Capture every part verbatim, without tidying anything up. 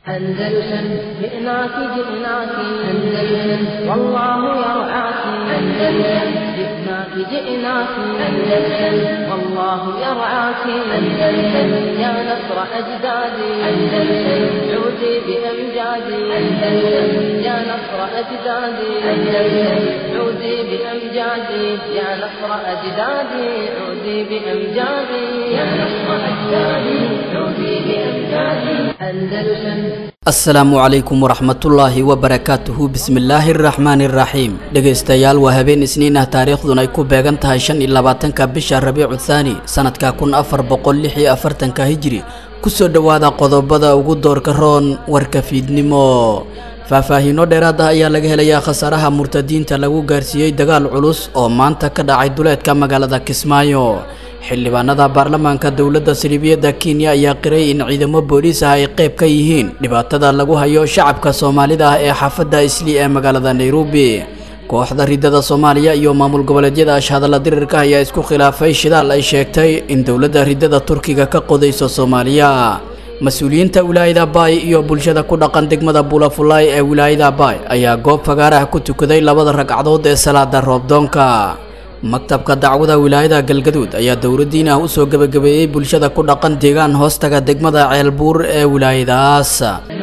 أندلسن جئناك جئناك أندلسن والله يرعاك أندلسن جئناك جئناك أندلسن والله يرعاك أندلسن يا نصر أجدادي أندلسن عودي بأمجادي أندلسن يا نصر أجدادي أندلسن عودي بأمجادي يا نصر أجدادي عودي بأمجادي يا نصر أجدادي عودي بأمجادي أندلسن السلام عليكم ورحمة الله وبركاته بسم الله الرحمن الرحيم dhegeystayaal waa habeen isniin ah taariikhduna ay ku beegan tahay shan iyo labaatanka bisha Rabiic Thani sanadka kun afar boqol lix iyo afartanka hijri kusoo dhawaada qodobada ugu doorka roon warka fiidnimo faahfaahiino dheeraad ah ayaa laga helayaa khasaaraha murtadiinta lagu gaarsiiyay dagaal culus oo maanta ka dhacay duleedka magaalada Kismaayo xildhibaanada baarlamaanka dawladda Saldhigyada Kenya ayaa qiray in ciidamo booliis ah ay qayb ka yihiin dhibaatada lagu hayo shacabka Soomaalida ah ee xaafadda Islii ee magaalada Nairobi kooxda ridada Soomaaliya iyo maamul goboleedyada ashhadala dirirka ayaa isku khilaafay shidaal ay sheegtay in dawladda ridada Turkiga ka qodayso Soomaaliya mas'uuliyiinta wilaayada Bay iyo bulshada ku dhaqan degmada Bulafulay ee wilaayada Bay ayaa goob fagaaraha ku tukaday labada ragcadood ee salaada roobdoonka maktabka dacwada wilaayada Galgaduud ayaa dawladdiina u soo gabagabeeyay bulshada ku dhaqan deegaan hoostaga degmada Ceelbuur ee wilaayadaas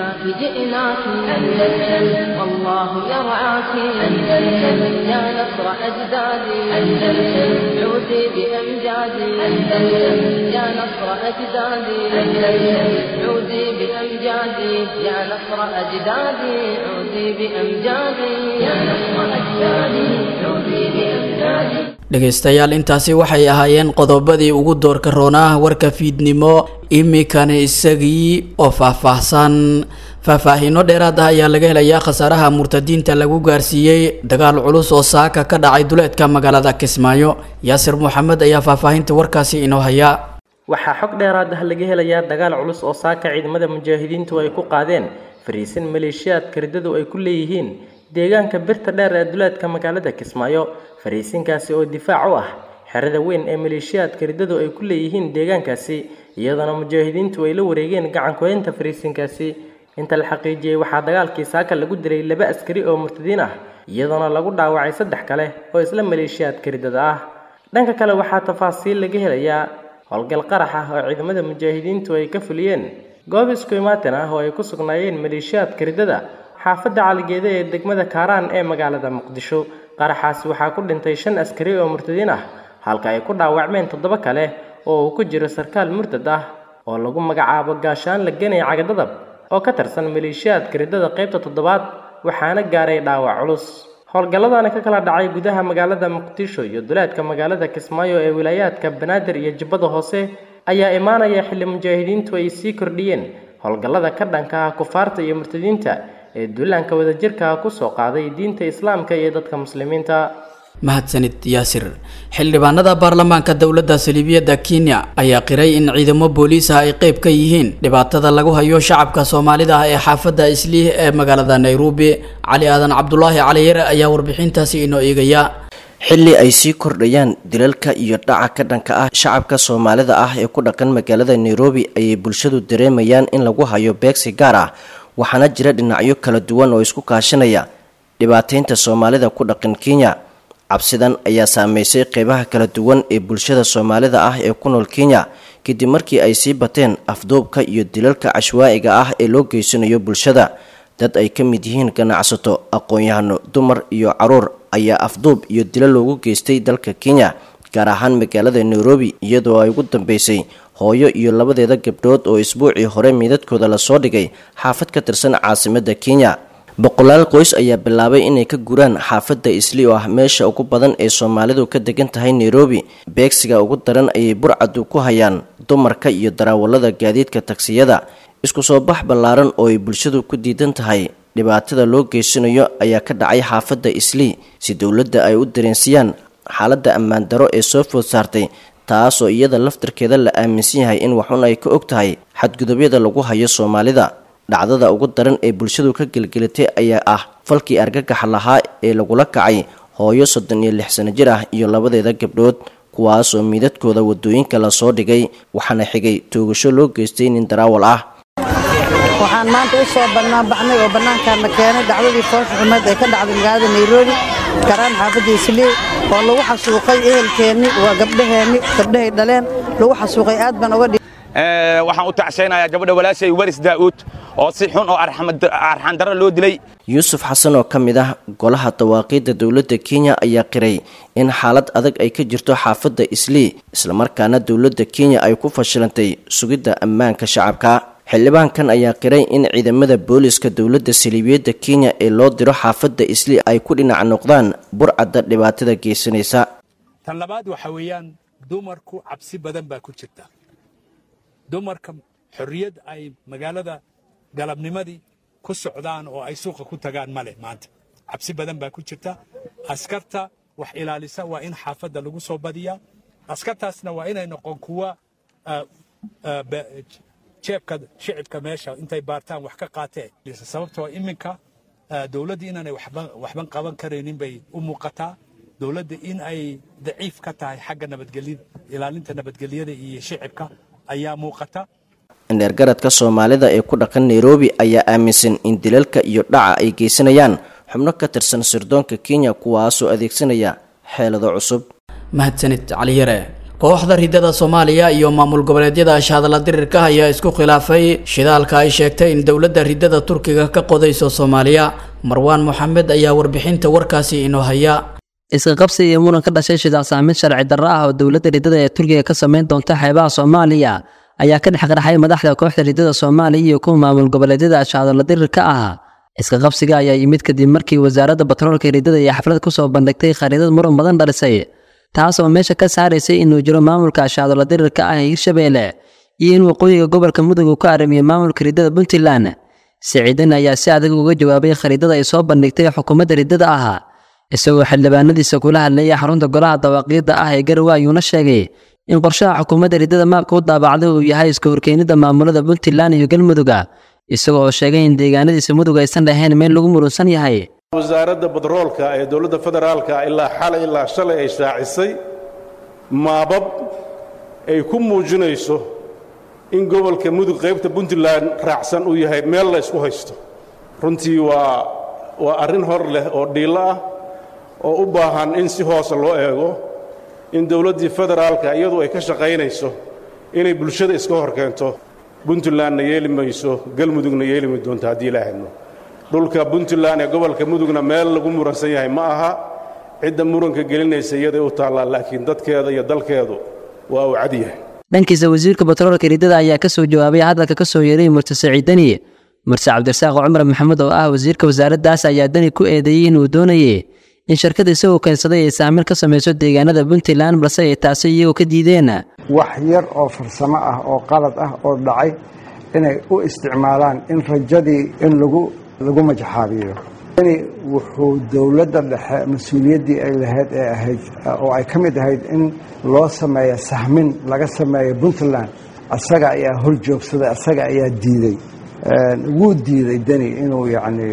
والله يرعاك أندلسن يا نصر أجدادي أندلسن عودي بأمجادي أندلسن يا نصر أجدادي أندلسن عودي بأمجادي يا نصر أجدادي عودي بأمجادي يا نصر أجدادي عودي بأمجادي dhegeystayaal intaasi waxay ahaayeen qodobadii ugu doorka roonaa warka fiidnimo imikana isagii oo faahfaahsan faahfaahiino dheeraad ah ayaa laga helayaa khasaaraha murtadiinta lagu gaarsiiyay dagaal culus oo saaka ka dhacay duleedka magaalada Kismaayo Yaasir Maxamed ayaa faahfaahinta warkaasi inoo haya waxaa xog dheeraad ah laga helayaa dagaal culus oo saaka ciidamada mujaahidiintu ay ku qaadeen fariisin maleeshiyaadka ridadu ay ku leeyihiin deegaanka birta dheer ee duleedka magaalada Kismaayo fariisinkaasi oo difaac u ah xerada weyn ee maleeshiyaadka ridadu ay ku leeyihiin deegaankaasi iyadana mujaahidiintu ay la wareegeen gacan ku haynta fariisinkaasi inta la xaqiijiyay waxaa dagaalkii saaka lagu dilay laba askari oo murtadiin ah iyadana lagu dhaawacay saddex kale oo isla maleeshiyaadka ridada ah dhanka kale waxaa tafaasiil laga helayaa howlgal qarax ah oo ciidamada mujaahidiintu ay ka fuliyeen goob isku imaatin ah oo ay ku sugnaayeen maleeshiyaadka ridada xaafadda Caligeeda ee degmada Kaaraan ee magaalada Muqdisho qaraxaasi waxaa ku dhintay shan askari oo murtadiin ah halka ay ku dhaawacmeen toddoba kale oo uu ku jiro sarkaal murtad ah oo lagu magacaabo gaashaan la ganay cagadadab oo ka tirsan maleeshiyaadka ridada qaybta toddobaad waxaana gaaray dhaawac culus howlgalladana ka kala dhacay gudaha magaalada Muqdisho iyo duleedka magaalada Kismaayo ee wilaayadka Banaadir iyo Jubbada Hoose ayaa imaanaya xilli mujaahidiintu ay sii kordhiyeen howlgallada ka dhanka ah kufaarta iyo murtadiinta ee duulaanka wadajirka ku soo qaaday diinta islaamka iyo dadka muslimiinta mahadsanid Yaasir xildhibaanada baarlamaanka dawladda Saldhigyada Kenya ayaa qiray in ciidamo booliis ah ay qayb ka yihiin dhibaatada lagu hayo shacabka Soomaalida ah ee xaafadda Islii ee magaalada Nairobi Cali Aadan Cabdullaahi Cali Yare ayaa warbixintaasi inoo eegaya xilli ay sii kordhayaan dilalka iyo dhaca ka dhanka ah shacabka Soomaalida ah ee ku dhaqan magaalada Nairobi ayay bulshadu dareemayaan in lagu hayo beegsi gaar ah waxaana jira dhinacyo kala duwan oo isku kaashanaya dhibaateynta Soomaalida ku dhaqan Kenya cabsidan ayaa saameysay qaybaha kala duwan ee bulshada Soomaalida ah ee ku nool Kenya kadib markii ay sii bateen afduubka iyo dilalka cashwaa'iga ah ee loo geysanayo bulshada dad ay ka mid yihiin ganacsato aqoon-yahano dumar iyo caruur ayaa afduub iyo dilal loogu geystay dalka Kenya gaar ahaan magaalada Nairobi iyadoo ay ugu dambeysay hooyo iyo labadeeda gabdhood oo isbuucii hore midadkooda la soo dhigay xaafad ka tirsan caasimadda Kenya boqolaal qoys ayaa bilaabay inay ka guraan xaafadda Islii oo ah meesha ugu badan ee Soomaalidu ka degan tahay Nairobi beegsiga ugu daran ayay burcadu ku hayaan dumarka iyo darawallada gaadiidka taksiyada isku soo bax ballaaran oo ay bulshadu ku diidan tahay dhibaatada loo geysanayo ayaa ka dhacay xaafadda Islii si dawladda ay u dareensiyaan xaaladda ammaan daro ee soo food saartay taasoo iyada laftirkeeda la aaminsan yahay in waxun ay ka og tahay xadgudubyada lagu hayo Soomaalida dhacdada ugu daran ee bulshadu ka gelgelatay ayaa ah falkii argagax lahaa ee lagula kacay hooyo soddon iyo lix sano jir ah iyo labadeeda gabdhood kuwaas oo midadkooda wadooyinka la soo dhigay waxaana xigay toogasho loo geystay nin darawal ah waxaan maanta u soo bannaan baxnay oo bannaankaana keenay dhacdadii foosha xumeed ee ka dhacday magaalada Nairobi karaan xaafadda Islii oo lagu xasuuqay ehelkeenni waa gabdhaheenni gabdhahay dhaleen lagu xasuuqay aad baan uga ee waxaan u tacseenayaa gabadha walaashay Waris Daa'ud oo si xun oo arxan daro loo dilay. Yuusuf Xasan oo ka mid ah golaha dawaaqidda dawladda Kenya ayaa qiray in xaalad adag ay ka jirto xaafadda Islii isla markaana dawladda Kenya ay ku fashilantay sugidda ammaanka shacabka. xildhibaankan ayaa qiray in ciidamada booliska dawladda Saldhigyada Kenya ee loo diro xaafadda Islii ay ku dhinac noqdaan burcadda dhibaatada geysanaysa. tan labaad waxa weeyaan dumarku cabsi badan baa ku jirta. dumarka xorriyad ay magaalada galabnimadii ku socdaan oo ay suuqa ku tagaan male maanta cabsi badan baa ku jirta. askarta wax ilaalisa waa in xaafadda lagu soo badiyaa. askartaasna waa inay noqon kuwa jeebka shicibka meesha intay baartaan wax ka qaateen sababtoo iminka dawladda inaanay waxban qaban karaynin bay u muuqataa. dawladda in ay daciif ka tahay xagga nabadgelyada ilaalinta nabadgelyada iyo shicibka ayaa muuqata. Indheergaradka Soomaalida ee ku dhaqan Nairobi ayaa aaminsan in dilalka iyo dhaca ay geysanayaan xubno ka tirsan sirdoonka Kenya kuwaasoo adeegsanaya xeelado cusub. mahadsanid Cali Yare. kooxda ridada Soomaaliya iyo maamul goboleedyada ashadala dirirka ayaa isku khilaafay shidaalka ay sheegtay in dawladda ridada Turkiga ka qodayso Soomaaliya. Marwaan Mohamed ayaa warbixinta warkaasi inoo haya. iska qabsi iyo muran ka dhashay shidaal saameyn sharci darro ah oo dawladda ridada ee Turkiga ka sameyn doonta xeebaha Soomaaliya ayaa ka dhex qaraxay madaxda kooxda ridada Soomaaliya iyo kuwa maamul goboleedyada ashadala dirirka ah. iska qabsiga ayaa yimid kadib markii wasaaradda batroolka ridada iyo xaflad ku soo bandhigtay khariidad muran badan dhalisay taas oo meesha ka saaraysay inuu jiro maamulka ashadala dirirka ah ee Hirshabeelle iyo in waqooyiga gobolka Mudug uu ka arimiyo maamulka ridada Puntland. Siciidan ayaa si adag uga jawaabay khariidada ay soo bandhigtay xukuumadda ridada ah isagoo xildhibaanadiisa kula hadlaya xarunta golaha dawaaqidda ah ee Garowe ayuuna sheegay in qorshaha xukuumadda ridada maabka u daabacday uu yahay iska horkeenida maamulada Puntland iyo Galmudug isagoo sheegay in deegaanadiisa Mudug aysan lahayn meel lagu murunsan yahay. wasaaradda batroolka ee dawladda federaalka ilaa xalay ilaa shalay ay shaacisay maabab ay ku muujinayso in gobolka Mudug qaybta Puntland raacsan uu yahay meel la isku haysto. runtii waa waa arrin hor leh oo dhiila ah oo u baahan in si hoose loo eego in dawladdii federaalka iyadu ay ka shaqaynayso inay bulshada iska hor keento. Puntlandna yeeli mayso, Galmudugna yeeli ma doonto haddii la hadlo. dhulka Puntland ee gobolka Mudugna meel lagu muransan yahay ma aha. cidda muranka gelinaysa iyada u taala laakiin dadkeeda iyo dalkeedu waa uu cad yahay. dhankiisa wasiirka batroolka ridada ayaa ka soo jawaabay hadalka ka soo yeeray Murtad Siciidani. Murtad Cabdirasaaq Cumar Maxamed oo ah wasiirka wasaaraddaas ayaa dani ku eedeeyay inuu doonayay in shirkadda isagoo keensaday ay saamayn ka samayso deegaanada Puntland balse ay taasi iyagoo ka diideen. wax yar oo farsamo ah oo qalad ah oo dhacay inay u isticmaalaan in rajadii in lagu lagu majxaabiyo. ini wuxuu dawladda dhexe mas'uuliyaddii ay lahayd ee ahayd oo ay ka mid ahayd in loo sameeyo sahmin laga sameeyo Puntland asaga ayaa hor joogsaday asaga ayaa diiday. wuu diiday dani inuu yacni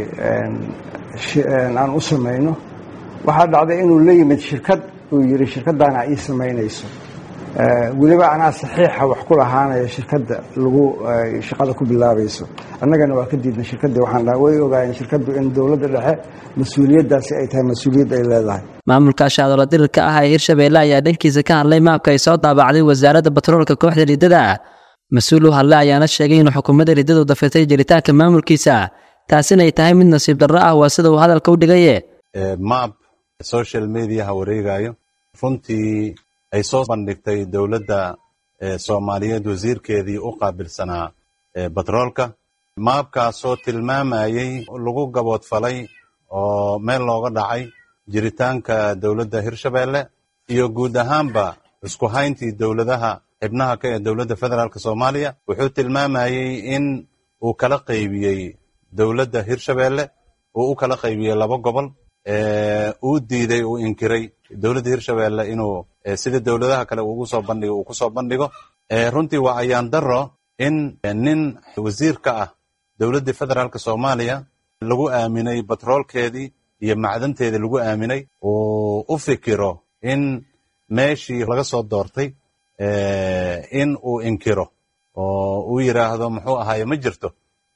aan u samayno. waxaa dhacday inuu la yimid shirkad uu yidhi shirkaddaana ii samaynayso weliba anaa saxiixa wax ku lahaanaya shirkadda lagu shaqada ku bilaabayso. annagana waa ka diidnay shirkaddii waxaan dhahay way ogaayeen shirkaddu in dawladda dhexe mas-uuliyaddaasi ay tahay mas-uuliyad ay leedahay. maamulka ashadala dirirka ah ee Hirshabeelle ayaa dhankiisa ka hadlay maabka ay soo daabacday wasaaradda batroolka kooxda ridada. mas-uul u hadlay ayaana sheegay in xukuumadda ridadu dafatay jiritaanka maamulkiisa taasina ay tahay mid nasiib darro ah waa sida uu hadalka u dhigay. maab social media wareegayo runtii ay soo bandhigtay dawladda Soomaaliyeed wasiirkeedii u qaabilsanaa batroolka maabkaasoo tilmaamayay lagu gaboodfalay oo meel looga dhacay jiritaanka dawladda Hirshabeelle iyo guud ahaanba isku hayntii dawladaha xubnaha ka ee dawladda federaalka Soomaaliya. wuxuu tilmaamayay in uu kala qaybiyay dawladda Hirshabeelle uu u kala qaybiyay laba gobol uu diiday uu inkiray dawladda Hirshabeelle inuu sida dawladaha kale ugu soo bandhigo uu ku soo bandhigo. runtii waa ayaan darro in nin wasiir ka ah dawladda federaalka Soomaaliya lagu aaminay batroolkeedii iyo macdanteedii lagu aaminay uu u fikiro in meeshii laga soo doortay in uu inkiro oo uu yiraahdo muxuu ahaay ma jirto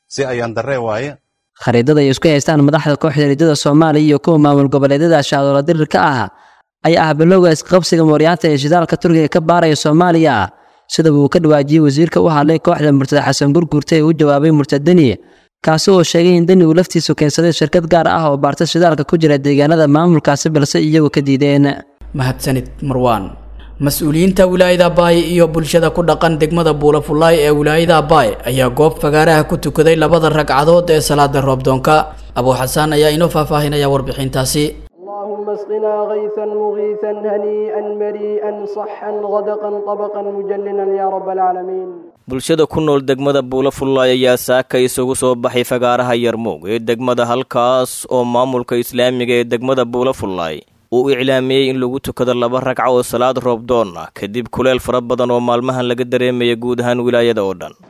si ayaan darree waaye khariidada ay isku haystaan madaxda kooxda riddada Soomaaliya iyo kuwa maamul goboleedyada shacabka dirirka ah ayaa ah bilowga isqabsiga mooryaanta ee shidaalka Turkiga ka baaraya Soomaaliya sida uu ka dhawaajiyay wasiirka u hadlay kooxda Murtada Xasan Gurgurta ee u jawaabay Murtadani kaasi oo sheegay in dani uu laftiisu keensaday shirkad gaar ah oo baarta shidaalka ku jira deegaanada maamulkaasi balse iyagu ka diideen. mahadsanid Marwan. mas-uuliyiinta wilaayada Baay iyo bulshada ku dhaqan degmada Buulafulaay ee wilaayada Baay ayaa goob fagaaraha ku tukaday labada ragcadood ee salaada roobdoonka. Abu Xasan ayaa inoo faahfaahinaya warbixintaasi. اللهم اسقنا غيثا مغيثا هنيئا مريئا صحا غدقا طبقا مجللا يا رب العالمين. bulshada ku nool degmada Buulafulaay ayaa saaka isugu soo baxay fagaaraha Yarmoog ee degmada halkaas oo maamulka islaamiga ee degmada Buulafulaay uu iclaamiyay in lagu tukado laba ragco oo salaad roobdoon ah kadib kuleel fara badan oo maalmahan laga dareemay guud ahaan wilaayada oo dhan.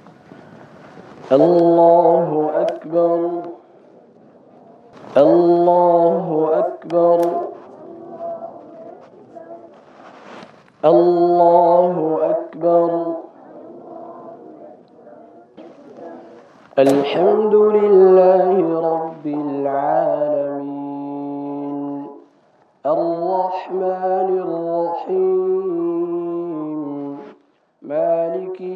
Allahu akbar Allahu akbar Allahu akbar Alhamdulillahi rabbil alamin Ar-Rahmanir Rahim Maliki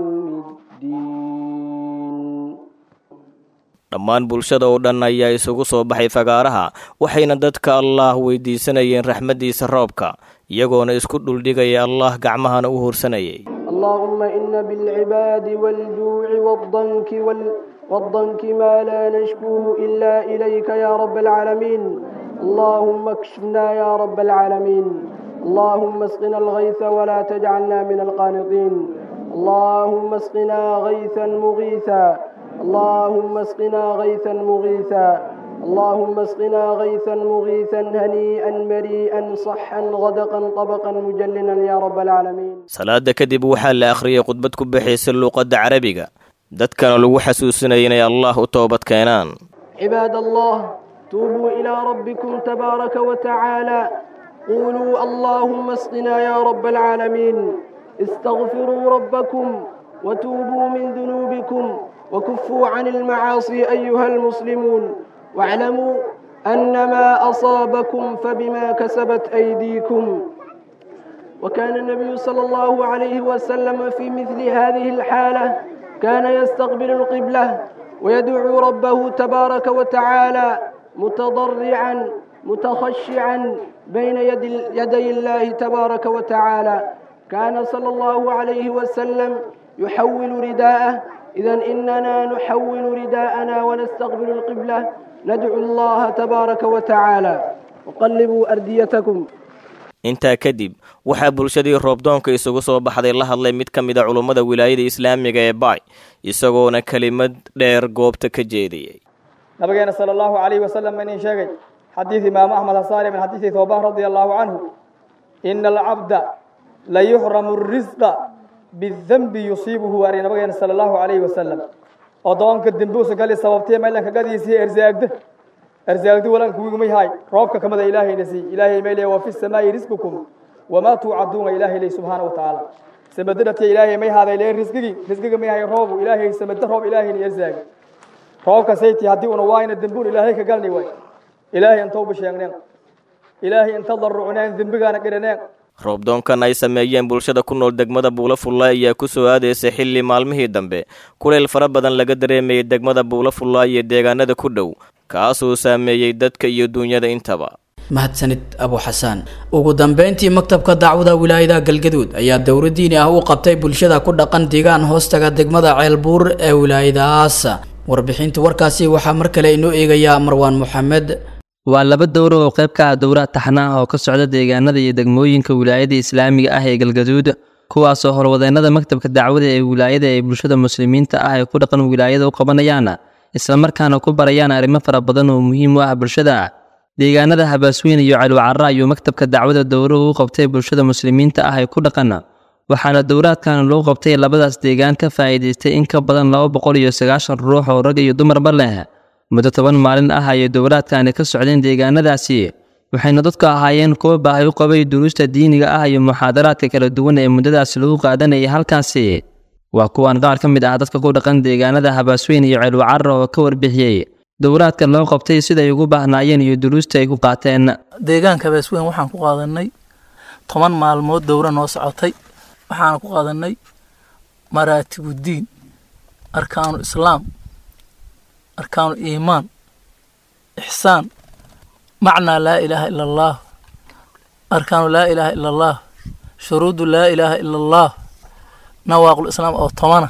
yawmiddin. dhammaan bulshada oo dhan ayaa isugu soo baxay fagaaraha waxayna dadka Allah weydiisanayeen raxmadiisa roobka iyagoona isku dhuldhigay Allah gacmahana u horsanayay. Allahumma inna bil ibadi wal ju'i wad danki wal wad danki ma la nashkuhu illa ilayka ya rabbal alamin. Allahumma akshifna ya rabbal alamin. Allahumma asqina al ghaytha wa la taj'alna min al qanitin. Allahumma asqina ghaythan mughitha. اللهم اسقنا غيثا مغيثا اللهم اسقنا غيثا مغيثا هنيئا مريئا صحا غدقا طبقا مجللا يا رب العالمين. salaada kadib waxaa la akhriyay khudbad ku bixisay luqadda Carabiga dadkana lagu xasuusinayay inay Allah u toobad keenaan. عباد الله توبوا إلى ربكم تبارك وتعالى قولوا اللهم اسقنا يا رب العالمين استغفروا ربكم وتوبوا من ذنوبكم وكفوا عن المعاصي أيها المسلمون واعلموا أن ما أصابكم فبما كسبت أيديكم. وكان النبي صلى الله عليه وسلم في مثل هذه الحالة كان يستقبل القبلة ويدعو ربه تبارك وتعالى متضرعا متخشعا بين يدي الله تبارك وتعالى. كان صلى الله عليه وسلم يحول رداءه. إذن إننا نحول رداءنا ونستقبل القبلة ندعو الله تبارك وتعالى وقلبوا أرديتكم. intaa kadib waxaa bulshadii roobdoonka isugu soo baxday la hadlay mid ka mid ah culimada wilaayada islaamiga ee Baay isagoona kalimad dheer goobta ka jeediyay. nabigeena sallallahu alayhi wasallam in sheegay xadiis imaam Ahmad Hasaari min xadiis Thawbaan radiyallahu anhu innal abda la yuhramu ar-rizqa بالذنب يصيبه واري نبينا صلى الله عليه وسلم أضانك الدنبوس قال لي صوابتي ما لك قد يسي إرزاق ده إرزاق ده ولا نكوي مي هاي ربك كما ده إلهي نسي إلهي ميلي وفي السماء رزقكم وما توعدون إلهي لي سبحانه وتعالى سمدرت إلهي مي هذا إلهي رزقي رزقك مي هاي رب إلهي سمدر رب إلهي إرزاق ربك سيتي هدي ونواين الدنبور إلهي كقالني واي إلهي أن توب شيئا إلهي أن تضرعنا ذنبنا كرنا. roobdoonkan ay sameeyeen bulshada ku nool degmada Buulafulaay ayaa ku soo aadeysay xilli maalmihii dambe kuleel fara badan laga dareemayay degmada Buulafulaay iyo deegaanada ku dhow kaasoo saameeyay dadka iyo dunyada intaba. mahadsanid Abu Xasan. ugu dambeyntii maktabka dacwada wilaayada Galgaduud ayaa dowlad diini ah u qabtay bulshada ku dhaqan deegaan hoostaga degmada Ceelbuur ee wilaayadaas. warbixinta warkaasi waxaa mar kale inoo eegaya Marwan Maxamed. waa laba dowro oo qayb ka ah dowlad taxnaa oo ka socda deegaanada iyo degmooyinka wilaayada islaamiga ah ee Galgaduud kuwaas oo horwadeennada maktabka dacwada ee wilaayada ee bulshada muslimiinta ah ee ku dhaqan wilaayada u qabanayaan isla markaana ku barayaan arrimo fara badan oo muhiim u ah bulshada. deegaanada Habaasweyn iyo Calwacarra ayuu maktabka dacwada dowro u qabtay bulshada muslimiinta ah ee ku dhaqan waxaana dowraadkan loo qabtay labadaas deegaan ka faa'iideystay in ka badan laba boqol iyo sagaashan ruux oo rag iyo dumarba leh. muddo toban maalin ah ayay dowlaadkaani ka socdeen deegaanadaasi waxayna dadku ahaayeen kuwa baahi u qabay duruusta diiniga ah iyo muxaadaraadka kala duwan ee muddadaas lagu qaadanayay halkaasi. waa kuwan qaar ka mid ah dadka ku dhaqan deegaanada Habaasweyn iyo Ceelwacar oo ka warbixiyay dowlaadka loo qabtay sida ay ugu baahnaayeen iyo duruusta ay ku qaateen. deegaanka Habaasweyn waxaan ku qaadanay toban maalmood dowra noo socotay. waxaan ku qaadanay maraatibudiin, arkaanu islaam, arkaanu iimaan, ihsaan, macnaa laa ilaaha illa allah, arkaanu laa ilaaha illa allah, shuruudu laa ilaaha illa allah, nawaaqul islaam oo tomana,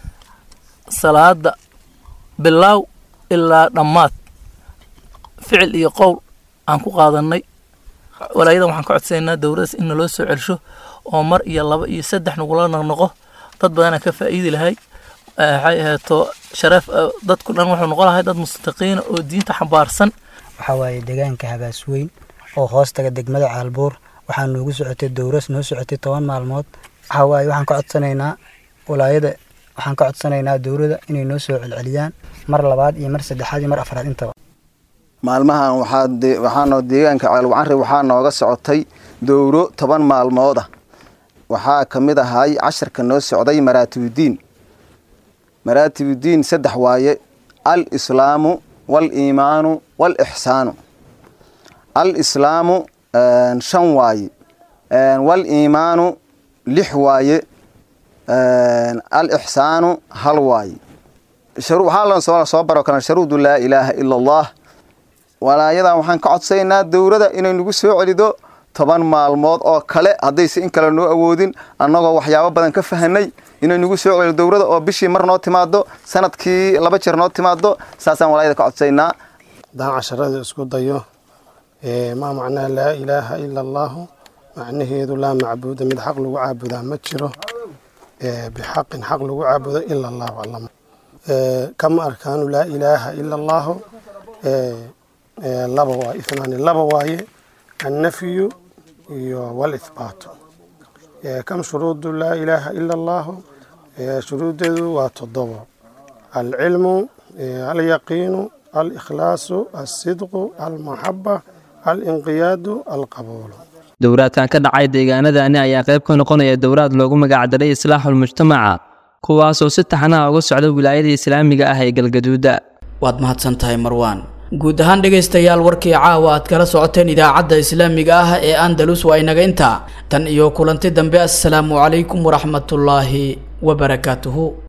salaada bilaaw ilaa dhammaad, ficil iyo qowl aan ku qaadanay. walaayada waxaan ka codsaynaa dowladda in loo soo celsho oo mar iyo laba iyo saddex nagula noqnoqo. dad badan ka faa'iidi lahay waxay ahaato sharaf dadku dhan wuxuu noqon lahaa dad mustaqiin oo diinta xambaarsan. waxa waaye deegaanka Habaasweyn oo hoostaga degmada Caalbuur waxaan noogu socotay dowras noo socotay toban maalmood. waxa waaye waxaan ka codsanaynaa walaayada waxaan ka codsanaynaa dowladda inay noo soo celceliyaan mar labaad iyo mar saddexaad iyo mar afraad intaba. maalmahan waxaa waxaana deegaanka Ceelwacar waxaa nooga socotay dowro toban maalmood ah. waxaa kamid ahay casharka noo socday maraatibudiin. maraatibudiin saddex waaye: al islaamu wal iimaanu wal ihsaanu. al islaamu shan waaye, wal iimaanu lix waaye, al ihsaanu hal waaye. sharuud waxaa la soo baro kana sharuudu laa ilaaha illa allah. walaayada waxaan ka codsaynaa dowladda inay nagu soo celido toban maalmood oo kale haddayse in kale noo awoodin annagoo waxyaabo badan ka fahanay inay nagu soo celido dowladda oo bishii mar noo timaado sanadkii laba jeer noo timaado. saasaan walaayada ka codsaynaa. haddaan casharada isku dayo ma macnaha laa ilaaha ila allahu macnaheedu laa macbuuda mid xaq lagu caabudaa ma jiro bixaqin xaq lagu caabudo ila allahu allama. kama arkaanu laa ilaaha ila allahu laba waaye ithnaani laba waaye النفي والإثبات. كم شروط لا إله إلا الله؟ شروط وتضوع: العلم، اليقين، الإخلاص، الصدق، المحبة، الانقياد، القبول. dowraadkan ka dhacay deegaanadani ayaa qayb ka noqonaya dowraad loogu magac daray islaaxul mujtamaca kuwaas oo si taxanaha uga socda wilaayada islaamiga ah ee Galgaduud. waad mahadsantahay Marwaan. guud ahaan dhageystayaal warkii caawa aad kala socoteen idaacadda islaamiga ah ee Andalus waa inaga inta tan iyo kulanti dambe. assalaamu calaykum waraxmatullaahi wabarakaatuhu.